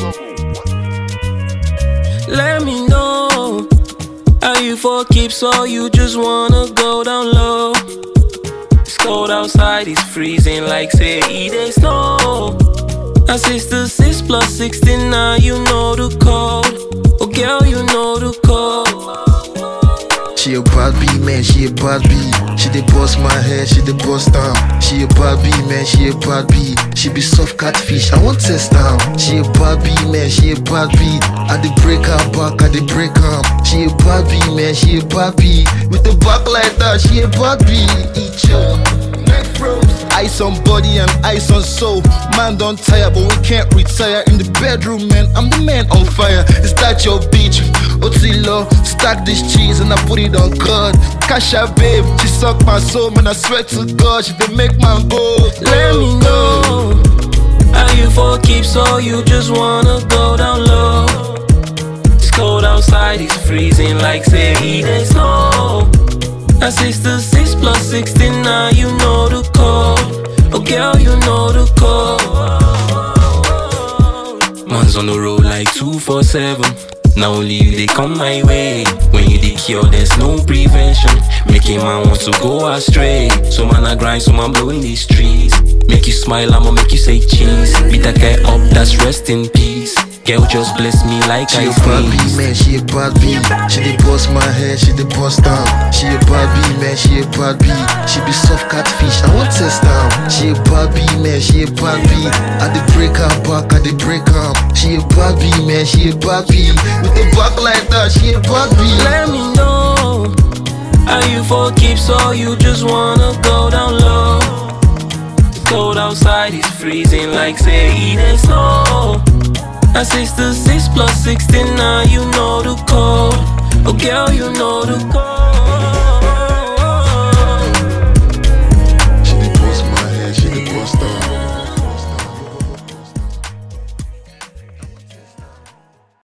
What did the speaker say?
Let me know, are you for keeps or you just wanna go down low? It's cold outside, it's freezing like say it ain't snow. My sister 6 plus 69, you know the code. Oh girl, you know the code. She a bad B, man, she a bad B. She dey bust my head, she dey bust down. She a bad B, man, she a bad B. She be soft catfish, I want test down. She a bad B, man, she a bad B. I dey break her back, I dey break her. She a bad B, man, she a bad B. With the back like that, she a bad B. Eat your neck froze. Ice on body and ice on soul. Man don't tire, but we can't retire. In the bedroom, man, I'm the man on fire. Is that your bitch? Otilo, stack this cheese and I put it on God. Cash out, babe, she suck my soul, man, I swear to God, she dey make man go. Let me know, are you for keeps or you just wanna go down low? It's cold outside, it's freezing like say it ain't snow. My sister 6 plus 69, you know the code. Oh girl, you know the code. Man's on the road like 247. Now only you they come my way. When you the cure, there's no prevention. Making man want to go astray. So man I grind, so man blowing these trees. Make you smile, I'ma make you say cheese. Beat that guy up, that's rest in peace. Girl just bless me like I She a bad B, man, she a bad B. She dey bust my head, she dey bust down. She a bad B, man, she a bad B. She be soft catfish, I want test down. She a bad B, man, she a bad B. I dey break her back, I dey break her. She a bad B, man, she a bad B. With the back like that, she a bad B. Let me know, are you for keeps or you just wanna go down low? It's cold outside, it's freezing like say it ain't snow. My sister 6 plus 69, you know the code. Oh girl, you know the code.